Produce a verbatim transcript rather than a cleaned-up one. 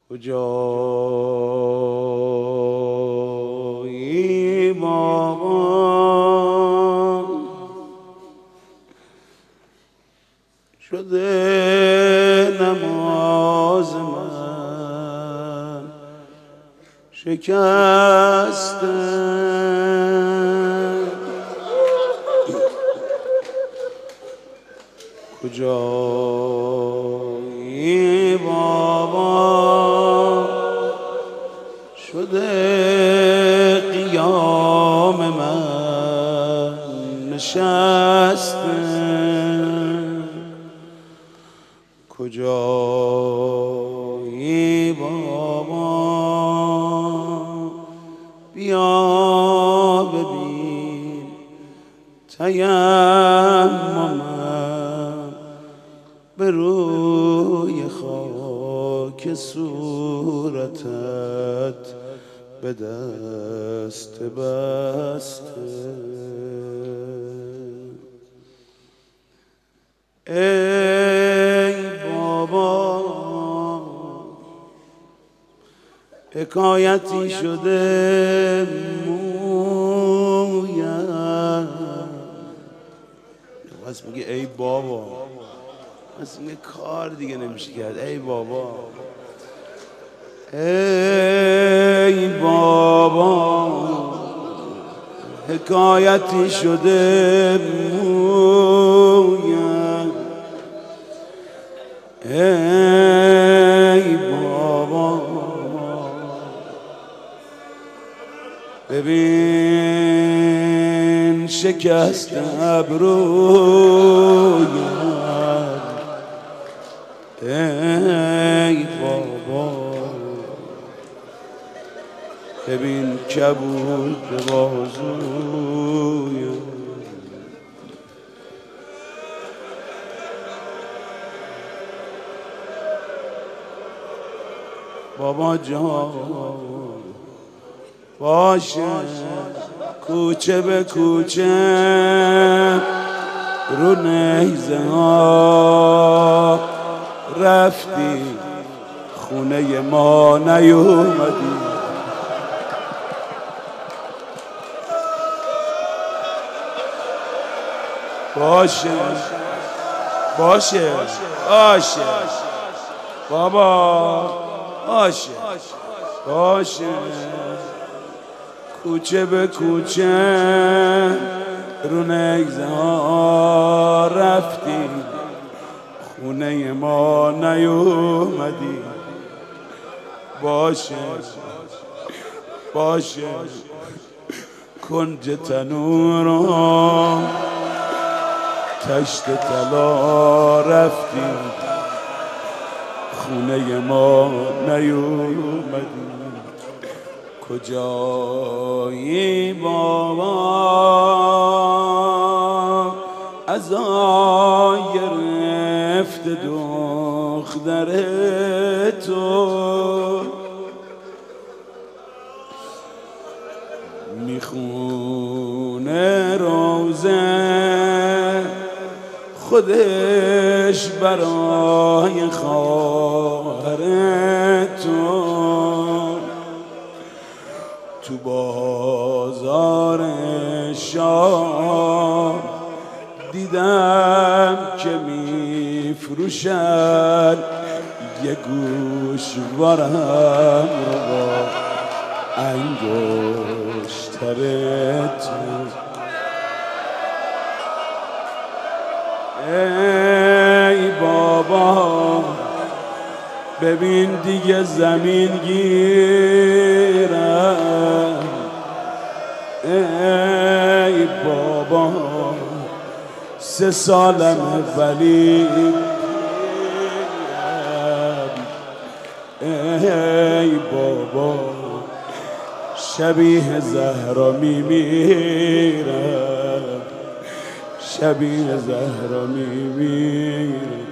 کجایی بابا شده نماز من شکسته کجایی بابا شده قیام من نشسته کجایی بابا بیا ببین تیممم به روی خاک صورتت به دست بسته ای بابا حکایتی شده مویم بس میگه ای بابا بس میگه کار دیگه نمیشه کرد ای بابا ای بابا حکایتی شده مویم ای بابا ببین شکست ابرویم ای بابا ببین کبود بازویم بابا جان باشه کوچه به کوچه رو نیزه ها رفتی خونه ما نیومدی باشه باشه باشه بابا باشه باشه کوچه به کوچه رو نیزه ها رفتی خونه ما نیومدی باشه باشه کنج تنور ها تشت طلا رفتی خونه ما نیومدی کجایی بابا عزا گرفت دختر تو میخونه روزه خودش برای خواهر تو تو بازار شام دیدم که میفروشن یه گوشوارم رو با انگشتر تو ای بابا ببین دیگه زمین گیرم ای بابا سه سالم ولی ای بابا شبیه زهرا میمیرم شبیه زهرا میمیرم